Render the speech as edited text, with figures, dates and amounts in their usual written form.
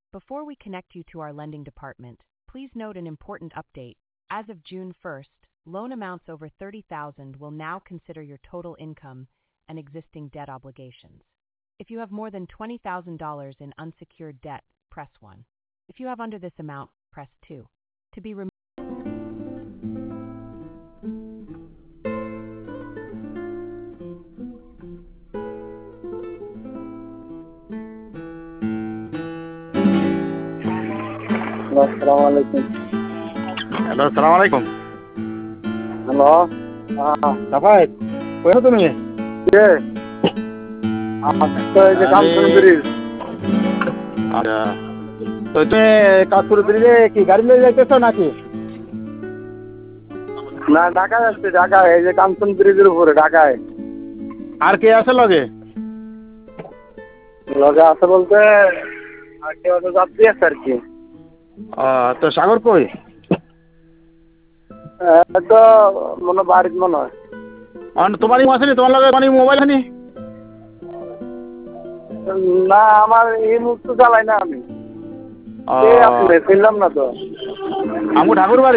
Before we connect you to our lending department, please note an important update. As of June 1st, loan amounts over $30,000 will now consider your total income and existing debt obligations. If you have more than $20,000 in unsecured debt, press 1. If you have under this amount, press 2. To be removed. Assalamualaikum. Hello, সালাম আলাইকুম। Halo. Safayet, কই আছো তুমি? Ye. তো এই যে কাম শুরু করিস। আচ্ছা, তো তুমি কাজ শুরু করিলে কি গাড়ি নিয়ে যাইতেছো নাকি? না, ঢাকায় আসছি, ঢাকায়। এই যে কাঞ্চন ব্রিজের উপরে ঢাকায়। আর কে আছে লগে? লগে আছে বলতে আর কেউ তো যাত্রী আছে আর কি। তো সাগর কই? তো মনে বাড়ির মনে হয়। তোমারই আসেনি, তোমার লগে মানে মোবাইল আনি? না, আমার এই মুহূর্তে চালাই না আমি। আপনি চিনলাম না তো। আমু ঠাকুর বাড়ি।